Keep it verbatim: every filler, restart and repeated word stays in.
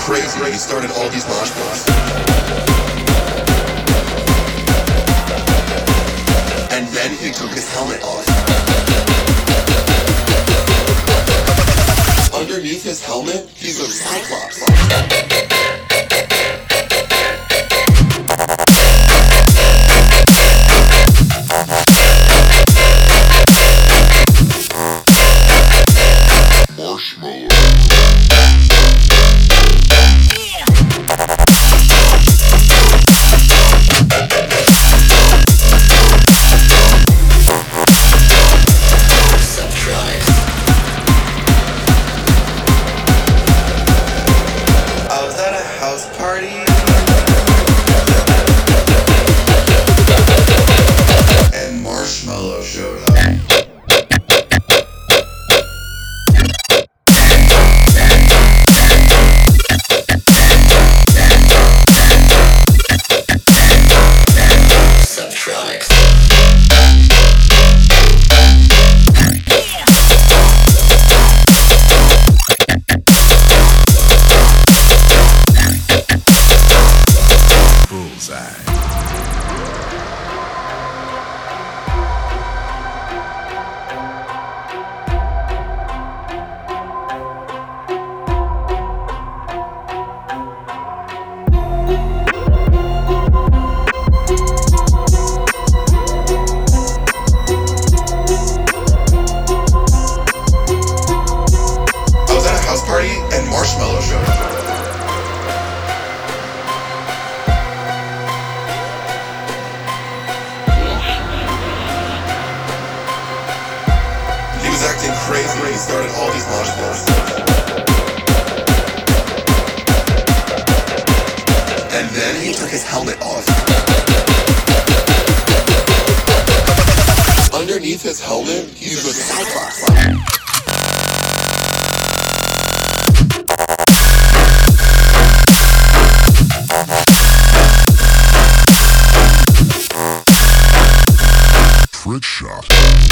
crazy, he started all these mosh pits. And then he took his helmet off. Underneath his helmet, he's a Cyclops. Marshmallow. I was at a house party and Marshmallow showed up. Party and Marshmallow showed up. He was acting crazy when he started all these mosh pits. And then he took his helmet off. Underneath his helmet, he's a Cyclops. Trick shot.